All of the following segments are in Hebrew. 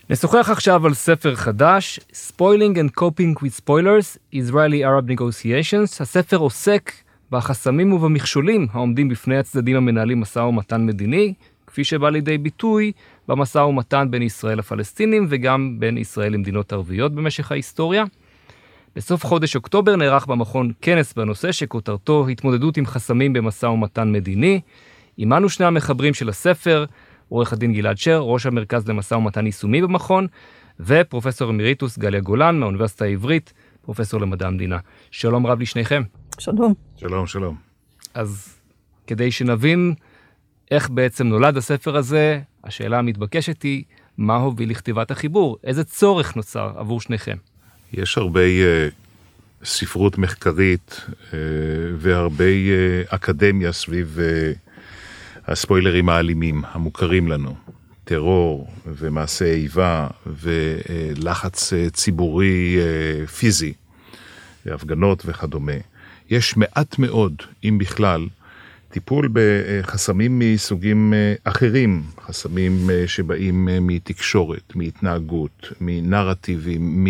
נשוחח עכשיו על ספר חדש, Spoiling and Coping with Spoilers, Israeli-Arab Negotiations. הספר עוסק בחסמים ובמכשולים העומדים בפני הצדדים המנהלים משא ומתן מדיני, כפי שבא לידי ביטוי במשא ומתן בין ישראל לפלסטינים וגם בין ישראל למדינות ערביות במשך ההיסטוריה. בסוף חודש אוקטובר נערך במכון כנס בנושא שכותרתו התמודדות עם חסמים במשא ומתן מדיני. עמנו שני המחברים של הספר, עורך הדין גלעד שר, ראש המרכז למשא ומתן יישומי במכון, ופרופסור אמיריטוס גליה גולן מהאוניברסיטה העברית, פרופסור למדע המדינה. שלום רב לשניכם. שלום. שלום, שלום. אז כדי שנבין איך בעצם נולד הספר הזה, השאלה המתבקשת היא, מה הוביל לכתיבת החיבור? איזה צורך נוצר עבור שניכם? יש הרבה ספרות מחקרית והרבה אקדמיה סביב הספוילרים האלימים המוכרים לנו. טרור ומעשה איבה ולחץ ציבורי פיזי, הפגנות וכדומה. יש מעט מאוד, אם בכלל, טיפול בחסמים מסוגים אחרים, חסמים שבאים מתקשורת, מהתנהגות, מנרטיבים,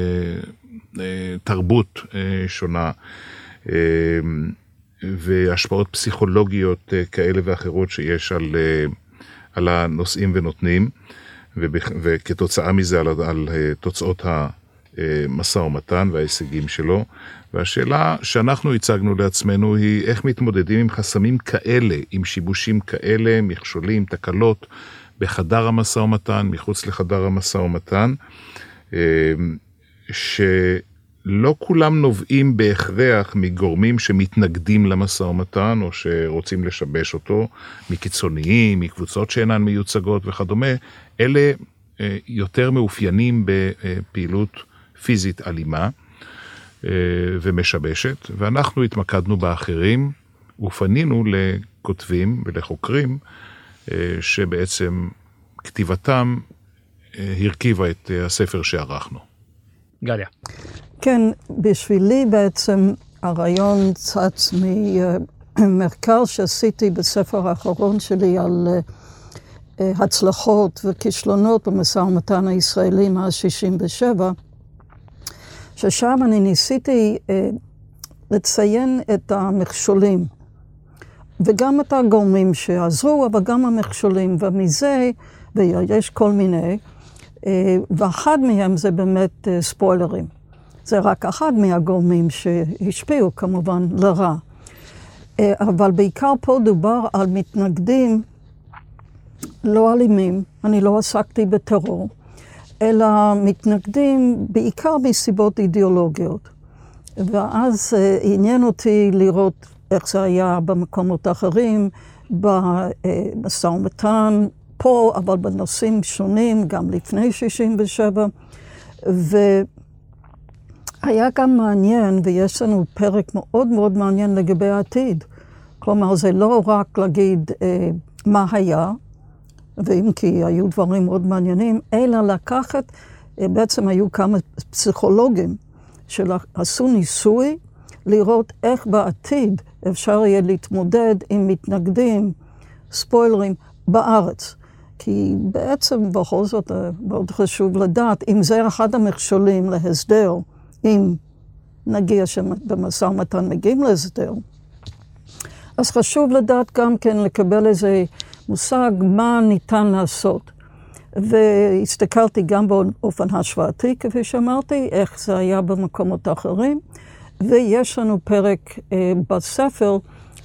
מתרבות שונה, והשפעות פסיכולוגיות כאלה ואחרות שיש על הנושאים ונותנים, וכתוצאה מזה על תוצאות המשא ומתן וההישגים שלו. והשאלה שאנחנו הצגנו לעצמנו היא איך מתמודדים עם חסמים כאלה, עם שיבושים כאלה, מכשולים, תקלות, בחדר המשא ומתן, מחוץ לחדר המשא ומתן, שלא כולם נובעים בהכרח מגורמים שמתנגדים למשא ומתן, או שרוצים לשבש אותו, מקיצוניים, מקבוצות שאינן מיוצגות וכדומה. אלה יותר מאופיינים בפעילות פיזית אלימה ומשבשת, ואנחנו התמקדנו באחרים, ופנינו לכותבים ולחוקרים שבעצם כתיבתם הרכיבה את הספר שערכנו. גליה. כן, בשבילי בעצם הרעיון צץ ממחקר שעשיתי בספר האחרון שלי על הצלחות וכישלונות במשא ומתן הישראלי מאז 67, ששם אני ניסיתי לציין את המכשולים, וגם את הגורמים שעזרו, אבל גם המכשולים, ומזה, ויש כל מיני, ואחד מהם זה באמת ספוילרים. זה רק אחד מהגורמים שהשפיעו כמובן לרע. אבל בעיקר פה דובר על מתנגדים לא אלימים, אני לא עסקתי בטרור, אלא מתנגדים בעיקר מסיבות אידיאולוגיות. ואז עניין אותי לראות איך זה היה במקומות אחרים, במשא ומתן, פה, אבל בנושאים שונים, גם לפני 67. והיה גם מעניין, ויש לנו פרק מאוד מאוד מעניין לגבי העתיד. כלומר, זה לא רק להגיד מה היה, ואם כי היו דברים מאוד מעניינים, אלא לקחת, בעצם היו כמה פסיכולוגים שעשו ניסוי, לראות איך בעתיד אפשר יהיה להתמודד עם מתנגדים, ספוילרים, בארץ. כי בעצם בכל זאת מאוד חשוב לדעת, אם זה אחד המכשולים להסדר, אם נגיע שבמשא ומתן מגיעים להסדר, אז חשוב לדעת גם כן לקבל איזה מושג מה ניתן לעשות. והסתכלתי גם באופן השוואתי, כפי שאמרתי, איך זה היה במקומות האחרים, ויש לנו פרק בספר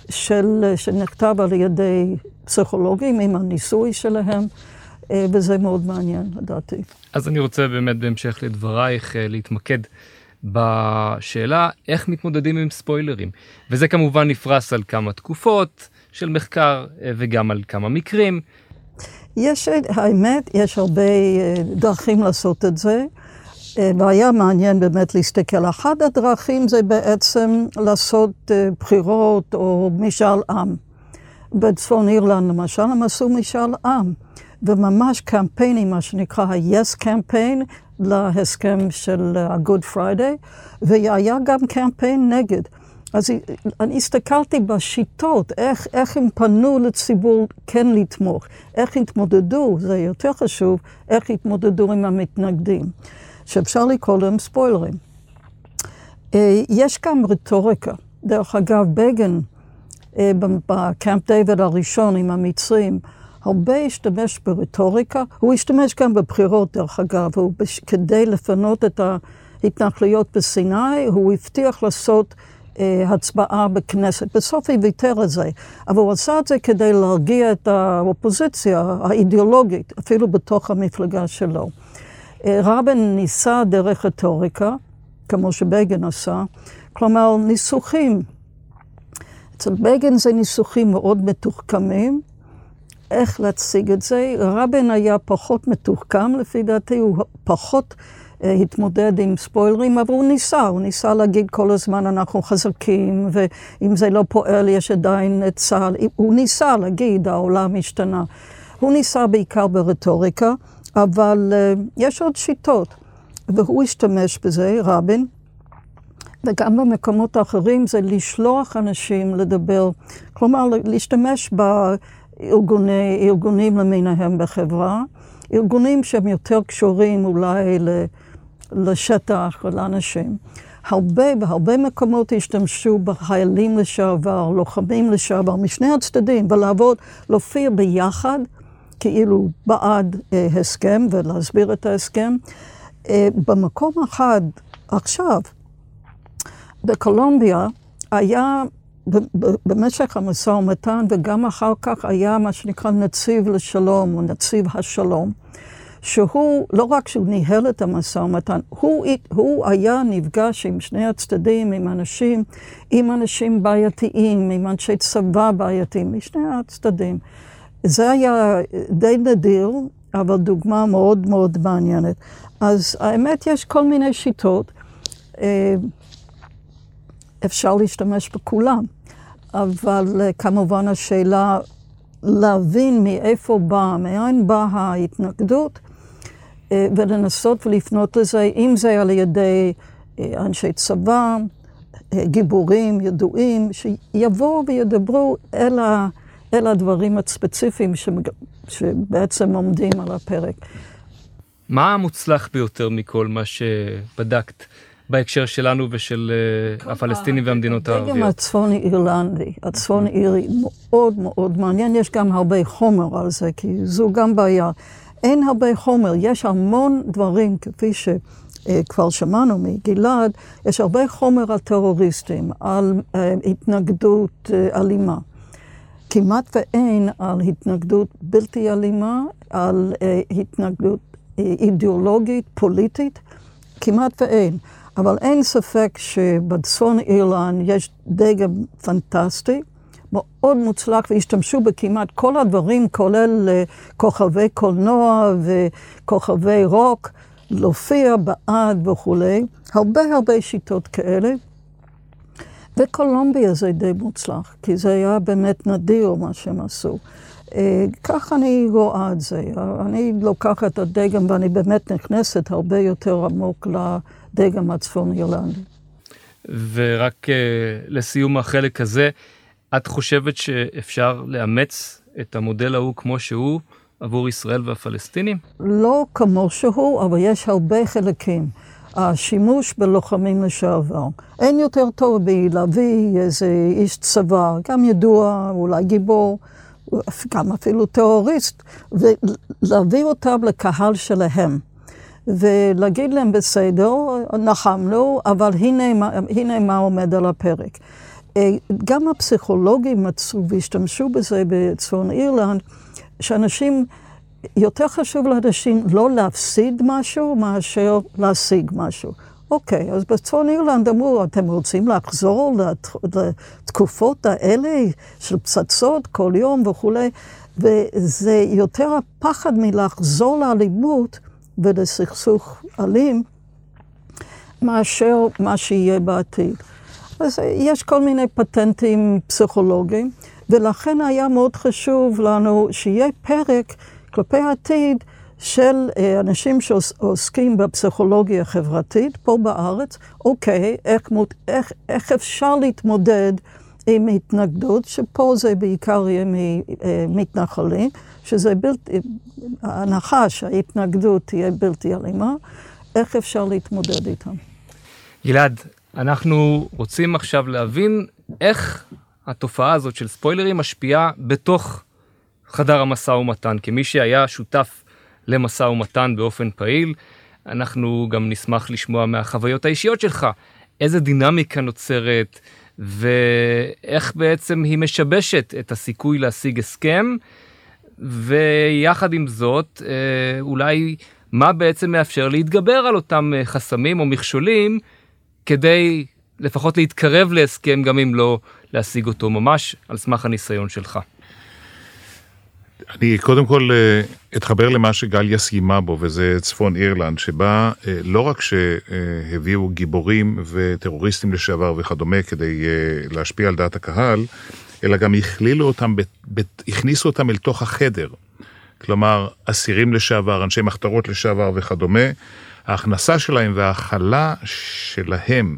שנכתב על ידי פסיכולוגים עם הניסוי שלהם, וזה מאוד מעניין, לדעתי. אז אני רוצה באמת בהמשך לדברייך להתמקד בשאלה איך מתמודדים עם ספוילרים. וזה כמובן נפרס על כמה תקופות של מחקר וגם על כמה מקרים. האמת, יש הרבה דרכים לעשות את זה, והיה מעניין באמת להסתכל. אחד הדרכים זה בעצם לעשות בחירות או משאל עם. בצפון אירלנד למשל, הם עשו משאל עם, וממש קמפיינים, מה שנקרא ה-Yes Campaign, להסכם של ה-Good Friday, והיה גם קמפיין נגד. אז אני הסתכלתי בשיטות, איך הם פנו לציבור כן לתמוך, איך התמודדו, זה יותר חשוב, איך התמודדו עם המתנגדים, שאפשר לקרוא להם ספוילרים. יש גם רטוריקה, דרך אגב, בגין, בקמפ דיוויד הראשון עם המצרים, הרבה השתמש ברטוריקה, הוא השתמש גם בבחירות דרך אגב, כדי לפנות את ההתנחלויות בסיני, הוא הבטיח לעשות הצבעה בכנסת. בסוף הוא ויתר את זה, אבל הוא עשה את זה כדי להרגיע את האופוזיציה האידיאולוגית, אפילו בתוך המפלגה שלו. רבין ניסה דרך רטוריקה, כמו שבגין עשה, כלומר ניסוחים. אצל בגין זה ניסוחים מאוד מתוחכמים, איך להציג את זה. רבין היה פחות מתוחכם, לפי דעתי הוא פחות התמודד עם ספוילרים, אבל הוא ניסה להגיד כל הזמן אנחנו חזקים, ואם זה לא פועל יש עדיין את צה"ל. הוא ניסה להגיד העולם השתנה. הוא ניסה בעיקר ברטוריקה, אבל יש עוד שיטות, והוא השתמש בזה, רבין, וגם במקומות האחרים זה לשלוח אנשים לדבר, כלומר להשתמש בארגונים למיניהם בחברה, ארגונים שהם יותר קשורים אולי לשטח ולאנשים. בהרבה מקומות השתמשו בחיילים לשעבר, לוחמים לשעבר, משני הצדדים, להופיע ביחד, כאילו בעד הסכם ולהסביר את ההסכם. במקום אחד, עכשיו, בקולומביה היה במשך המשא ומתן, וגם אחר כך היה מה שנקרא נציב לשלום, או נציב השלום, שהוא, לא רק שהוא ניהל את המשא ומתן, הוא היה נפגש עם שני הצדדים, עם אנשים בעייתיים, עם אנשי צבא בעייתיים, משני הצדדים. זה היה די נדיר, אבל דוגמה מאוד מאוד מעניינת. אז האמת, יש כל מיני שיטות, אפשר להשתמש בכולם, אבל כמובן השאלה להבין מאין באה ההתנגדות, ולנסות ולפנות לזה, אם זה על ידי אנשי צבא, גיבורים, ידועים, שיבואו וידברו אל הדברים הספציפיים שבעצם עומדים על הפרק. מה המוצלח ביותר מכל מה שבדקת בהקשר שלנו ושל הפלסטינים והמדינות הערביות? הדגם הצפון אירלנדי, הצפון אירי מאוד מאוד מעניין, יש גם הרבה חומר על זה, כי זו גם בעיה. אין הרבה חומר, יש המון דברים, כפי שכבר שמענו מגלעד, יש הרבה חומר על טרוריסטים, על התנגדות אלימה. כמעט ואין על התנגדות בלתי אלימה, על התנגדות אידיאולוגית, פוליטית, כמעט ואין. אבל אין ספק שבצפון אירלנד יש דגם פנטסטי, מאוד מוצלח, והשתמשו בכמעט כל הדברים, כולל כוכבי קולנוע וכוכבי רוק, להופיע בעד וכולי. הרבה שיטות כאלה. וקולומביה זה די מוצלח, כי זה היה באמת נדיר מה שהם עשו. כך אני רואה את זה. אני לוקחת את הדגם ואני באמת נכנסת הרבה יותר עמוק לדגם הצפון אירלנדי. ורק לסיום החלק הזה, את חושבת שאפשר לאמץ את המודל ההוא כמו שהוא עבור ישראל והפלסטינים? לא כמו שהוא, אבל יש הרבה חלקים. השימוש בלוחמים לשעבר. אין יותר טוב בלהביא איזה איש צבא, גם ידוע, אולי גיבור, גם אפילו טרוריסט, ולהביא אותם לקהל שלהם. ולהגיד להם בסדר, נחמנו, אבל הנה מה עומד על הפרק. גם הפסיכולוגים מצאו והשתמשו בזה בצפון אירלנד, שאנשים, יותר חשוב לאנשים לא להפסיד משהו מאשר להשיג משהו. אוקיי, אז בצפון אירלנד אמרו, אתם רוצים לחזור לתקופות האלה של פצצות כל יום וכולי, וזה יותר הפחד מלחזור לאלימות ולסכסוך אלים, מאשר מה שיהיה בעתיד. אז יש כל מיני פטנטים פסיכולוגיים, ולכן היה מאוד חשוב לנו שיהיה פרק כלפי העתיד של אנשים שעוסקים בפסיכולוגיה חברתית פה בארץ, אוקיי, איך אפשר להתמודד עם התנגדות, שפה זה בעיקר יהיה מתנחלים, שזה ההנחה שההתנגדות תהיה בלתי אלימה, איך אפשר להתמודד איתם. גלעד, אנחנו רוצים עכשיו להבין איך התופעה הזאת של ספוילרים משפיעה בתוך חדר המשא ומתן, כמי שהיה שותף למשא ומתן באופן פעיל. אנחנו גם נשמח לשמוע מהחוויות האישיות שלך, איזה דינמיקה נוצרת, ואיך בעצם היא משבשת את הסיכוי להשיג הסכם, ויחד עם זאת, אולי מה בעצם מאפשר להתגבר על אותם חסמים או מכשולים, כדי לפחות להתקרב להסכם, גם אם לא להשיג אותו ממש, על סמך הניסיון שלך. אני קודם כל אתחבר למה שגליה סיימה בו, וזה צפון אירלנד, שבה לא רק שהביאו גיבורים וטרוריסטים לשעבר וכדומה כדי להשפיע על דעת הקהל, אלא גם הכניסו אותם אל תוך החדר. כלומר, אסירים לשעבר, אנשי מחתרות לשעבר וכדומה, ההכנסה שלהם וההכלה שלהם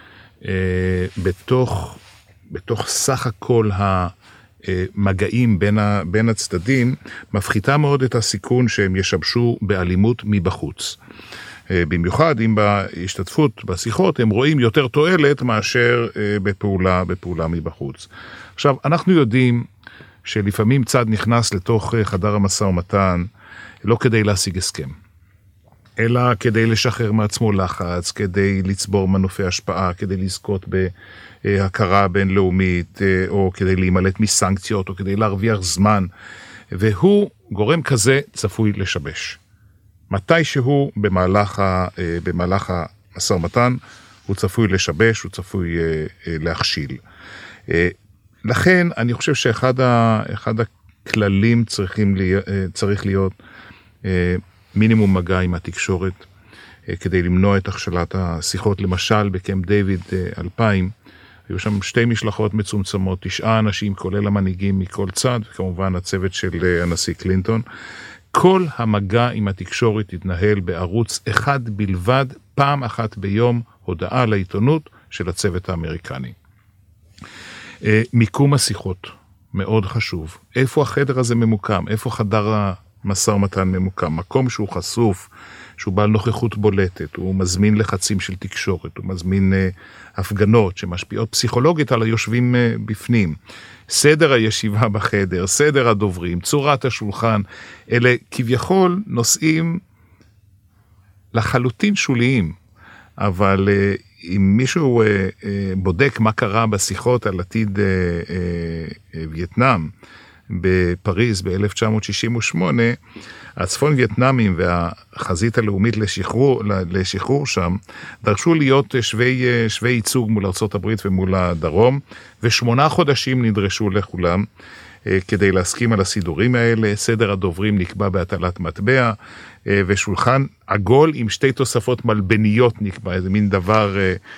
בתוך סך הכל המגעים בין הצדדים, מפחיתה מאוד את הסיכון שהם ישבשו באלימות מבחוץ. במיוחד אם בהשתתפות בשיחות הם רואים יותר תועלת מאשר בפעולה מבחוץ. עכשיו, אנחנו יודעים שלפעמים צד נכנס לתוך חדר המשא ומתן לא כדי להשיג הסכם, אלא כדי לשחרר מעצמו לחץ, כדי לצבור מנופי השפעה, כדי לזכות בהכרה בינלאומית, או כדי להימלט מסנקציות, או כדי להרוויח זמן, והוא גורם כזה צפוי לשבש. מתי שהוא במהלך המשא ומתן, הוא צפוי לשבש, הוא צפוי להכשיל. לכן אני חושב שאחד הכללים צריך להיות מינימום מגע עם התקשורת, כדי למנוע את הכשלת השיחות. למשל, בקמפ דיוויד 2000, היו שם 2 משלחות מצומצמות, 9 אנשים, כולל המנהיגים מכל צד, וכמובן הצוות של הנשיא קלינטון. כל המגע עם התקשורת התנהל בערוץ אחד בלבד, פעם אחת ביום, הודעה לעיתונות של הצוות האמריקני. מיקום השיחות, מאוד חשוב. איפה החדר הזה ממוקם? איפה חדר המשא ומתן ממוקם? מקום שהוא חשוף, שהוא בעל נוכחות בולטת, הוא מזמין לחצים של תקשורת, הוא מזמין הפגנות שמשפיעות פסיכולוגית על היושבים בפנים. סדר הישיבה בחדר, סדר הדוברים, צורת השולחן, אלה כביכול נושאים לחלוטין שוליים, אבל אם מישהו בודק מה קרה בשיחות על עתיד וייטנאם בפריז ב-1968, הצפון וייטנאמים והחזית הלאומית לשחרור שם, דרשו להיות שווי ייצוג מול ארצות הברית ומול הדרום, ו8 חודשים נדרשו לכולם כדי להסכים על הסידורים האלה. סדר הדוברים נקבע בהטלת מטבע, ושולחן עגול עם 2 תוספות מלבניות נקבע, איזה מין דבר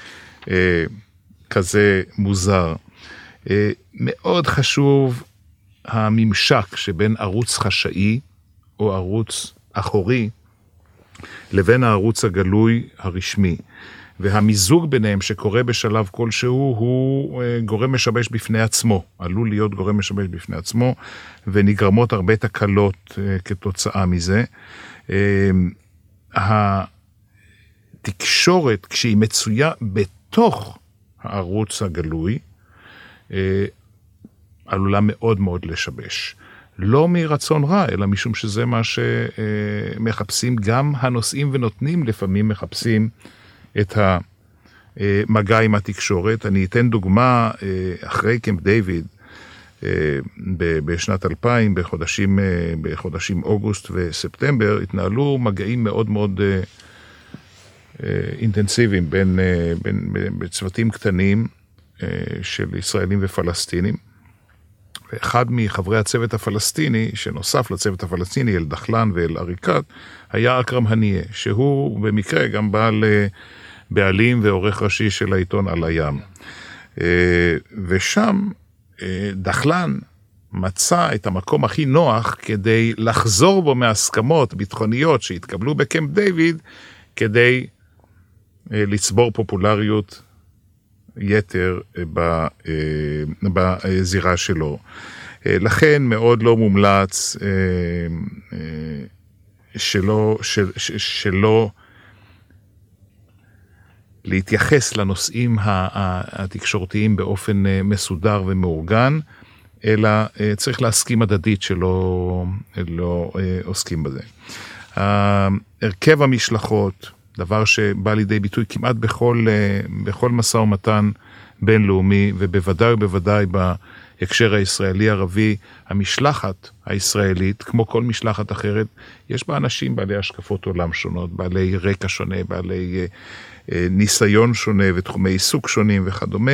כזה מוזר. מאוד חשוב הממשק שבין ערוץ חשאי או ערוץ אחורי לבין הערוץ הגלוי הרשמי, והמיזוג ביניהם שקורה בשלב כלשהו הוא גורם משבש בפני עצמו, עלול להיות גורם משבש בפני עצמו, ונגרמות הרבה תקלות כתוצאה מזה. התקשורת, כשהיא מצויה בתוך הערוץ הגלוי, עלולה מאוד מאוד לשבש. לא מרצון רע, אלא משום שזה מה שמחפשים גם הנושאים ונותנים, לפעמים מחפשים את המגע עם התקשורת. אני אתן דוגמה, אחרי קמפ דיוויד, בשנת 2000, בחודשים אוגוסט וספטמבר, התנהלו מגעים מאוד מאוד אינטנסיביים בצוותים קטנים של ישראלים ופלסטינים. ואחד מחברי הצוות הפלסטיני, שנוסף לצוות הפלסטיני, אל דחלן ואל עריקת, היה אכרם הנייה, שהוא במקרה גם בעלים ועורך ראשי של העיתון על הים. ושם דחלן מצא את המקום הכי נוח כדי לחזור בו מהסכמות ביטחוניות שהתקבלו בקמפ דיוויד, כדי לצבור פופולריות יתר בזירה שלו. לכן מאוד לא מומלץ שלא להתייחס לנושאים התקשורתיים באופן מסודר ומאורגן, אלא צריך להסכים הדדית שלא עוסקים בזה. הרכב המשלחות, דבר שבא לידי ביטוי כמעט בכל משא ומתן בינלאומי, ובוודאי בהקשר הישראלי-ערבי, המשלחת הישראלית, כמו כל משלחת אחרת, יש בה אנשים בעלי השקפות עולם שונות, בעלי רקע שונה, בעלי ניסיון שונה ותחומי עיסוק שונים וכדומה.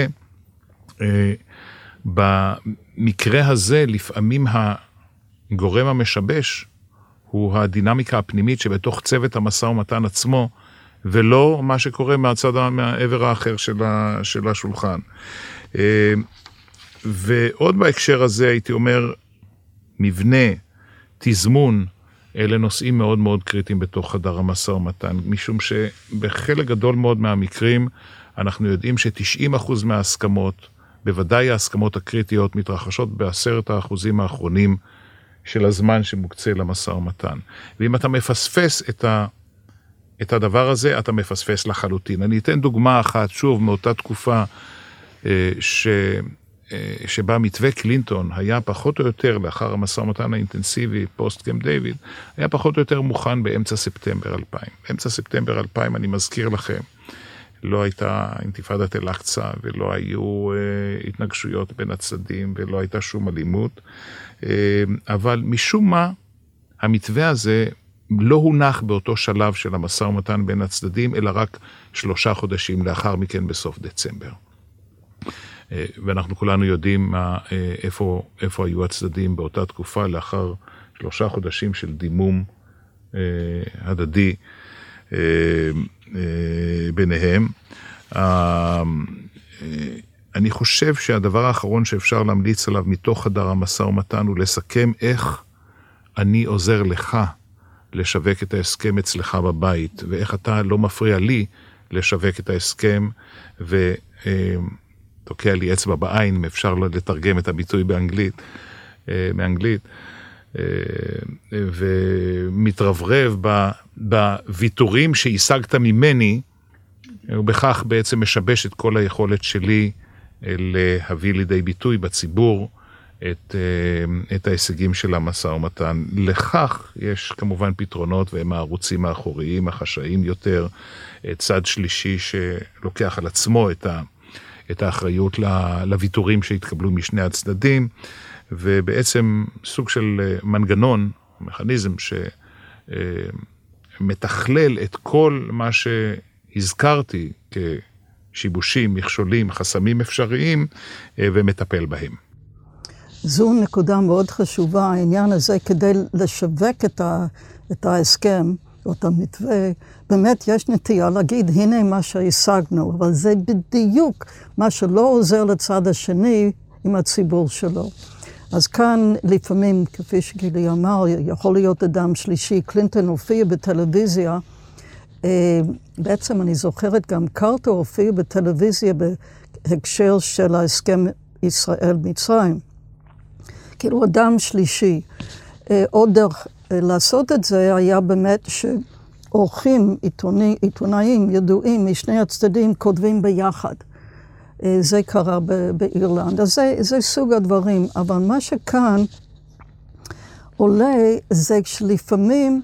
במקרה הזה, לפעמים הגורם המשבש הוא הדינמיקה הפנימית שבתוך צוות המשא ומתן עצמו, ולא מה שקורה מהעבר האחר של השולחן. ועוד בהקשר הזה הייתי אומר, מבנה, תזמון, אלה נושאים מאוד מאוד קריטיים בתוך חדר המשא ומתן, משום שבחלק גדול מאוד מהמקרים, אנחנו יודעים ש90% מההסכמות, בוודאי ההסכמות הקריטיות, מתרחשות ב10% האחרונים של הזמן שמוקצה למשא ומתן. ואם אתה מפספס את הדבר הזה, אתה מפספס לחלוטין. אני אתן דוגמה אחת, שוב, מאותה תקופה שבה מתווה קלינטון היה פחות או יותר, לאחר המשא ומתן האינטנסיבי, פוסט קמפ דיוויד, היה פחות או יותר מוכן באמצע ספטמבר 2000. באמצע ספטמבר 2000, אני מזכיר לכם, לא הייתה אינתיפאדת אל-אקצא, ולא היו התנגשויות בין הצדדים, ולא הייתה שום אלימות, אבל משום מה, המתווה הזה לא הונח באותו שלב של המשא ומתן בין הצדדים, אלא רק 3 חודשים לאחר מכן בסוף דצמבר. ואנחנו כולנו יודעים איפה היו הצדדים באותה תקופה, לאחר 3 חודשים של דימום הדדי ביניהם. אני חושב שהדבר האחרון שאפשר להמליץ עליו מתוך חדר המשא ומתן הוא לסכם איך אני עוזר לך לשווק את ההסכם אצלך בבית, ואיך אתה לא מפריע לי לשווק את ההסכם, ותוקע לי אצבע בעין, אם אפשר לתרגם את הביטוי מאנגלית, ומתרברב בוויתורים שהשגת ממני, ובכך בעצם משבש את כל היכולת שלי להביא לידי ביטוי בציבור את ההישגים של המשא ומתן. לכך יש כמובן פתרונות, והם הערוצים האחוריים, החשאיים יותר, צד שלישי שלוקח על עצמו את האחריות לוויתורים שהתקבלו משני הצדדים, ובעצם סוג של מנגנון, מכניזם שמתכלל את כל מה שהזכרתי כשיבושים, מכשולים, חסמים אפשריים, ומטפל בהם. זו נקודה מאוד חשובה, העניין הזה, כדי לשווק את ההסכם, או את המתווה, באמת יש נטייה להגיד, הנה מה שהשגנו, אבל זה בדיוק מה שלא עוזר לצד השני עם הציבור שלו. אז כאן לפעמים, כפי שגילי אמר, יכול להיות אדם שלישי, קלינטון הופיע בטלוויזיה, בעצם אני זוכרת גם קרטר הופיע בטלוויזיה בהקשר של ההסכם ישראל-מצרים. כאילו אדם שלישי. עוד דרך לעשות את זה היה באמת שעורכים, עיתונאים ידועים משני הצדדים כותבים ביחד. זה קרה באירלנד. אז זה סוג הדברים. אבל מה שכאן עולה זה שלפעמים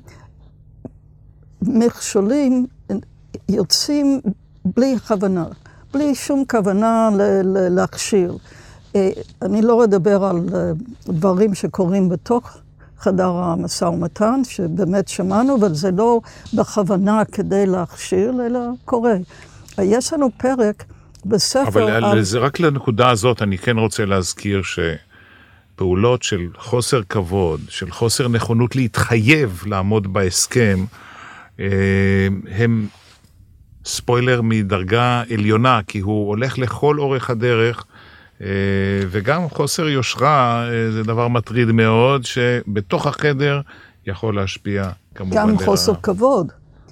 מכשולים יוצאים בלי כוונה, בלי שום כוונה להכשיר. אני לא אדבר על דברים שקורים בתוך חדר המשא ומתן, שבאמת שמענו, אבל זה לא בכוונה כדי להכשיר, אלא קורה. יש לנו פרק בספר... אבל זה רק לנקודה הזאת, אני כן רוצה להזכיר שפעולות של חוסר כבוד, של חוסר נכונות להתחייב לעמוד בהסכם, הם ספוילר מדרגה עליונה, כי הוא הולך לכל אורך הדרך וגם חוסר יושרה זה דבר מטריד מאוד, שבתוך החדר יכול להשפיע כמובן. גם חוסר כבוד.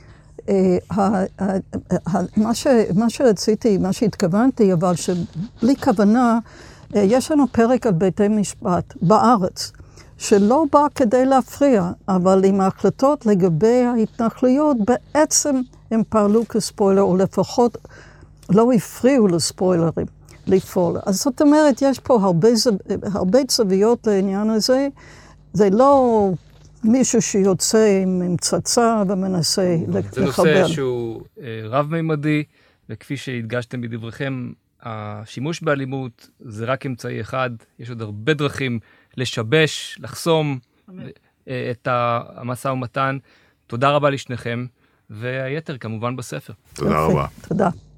מה שרציתי, מה שהתכוונתי, אבל שבלי כוונה, יש לנו פרק על בתי משפט בארץ, שלא בא כדי להפריע, אבל עם ההחלטות לגבי ההתנחלויות, בעצם הם פעלו כספוילר, או לפחות לא הפריעו לספוילרים לפעול. אז זאת אומרת, יש פה הרבה צוויות לעניין הזה, זה לא מישהו שיוצא עם צצה ומנסה לחבל. זה נושא שהוא רב-מימדי, וכפי שהדגשתם בדבריכם, השימוש באלימות זה רק אמצעי אחד, יש עוד הרבה דרכים לשבש, לחסום את המשא ומתן. תודה רבה לשניכם, והיתר כמובן בספר. תודה רבה. תודה.